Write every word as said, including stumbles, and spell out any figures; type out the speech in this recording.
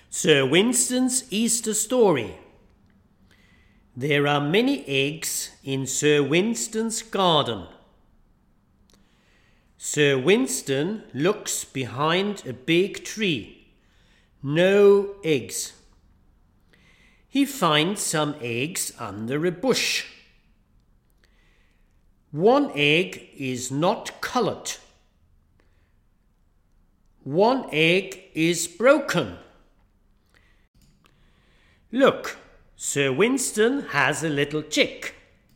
Sir Winston's Easter Story. There are many eggs in Sir Winston's garden. Sir Winston looks behind a big tree. No eggs. He finds some eggs under a bush. One egg is not coloured. One egg is broken. Look, Sir Winston has a little chick.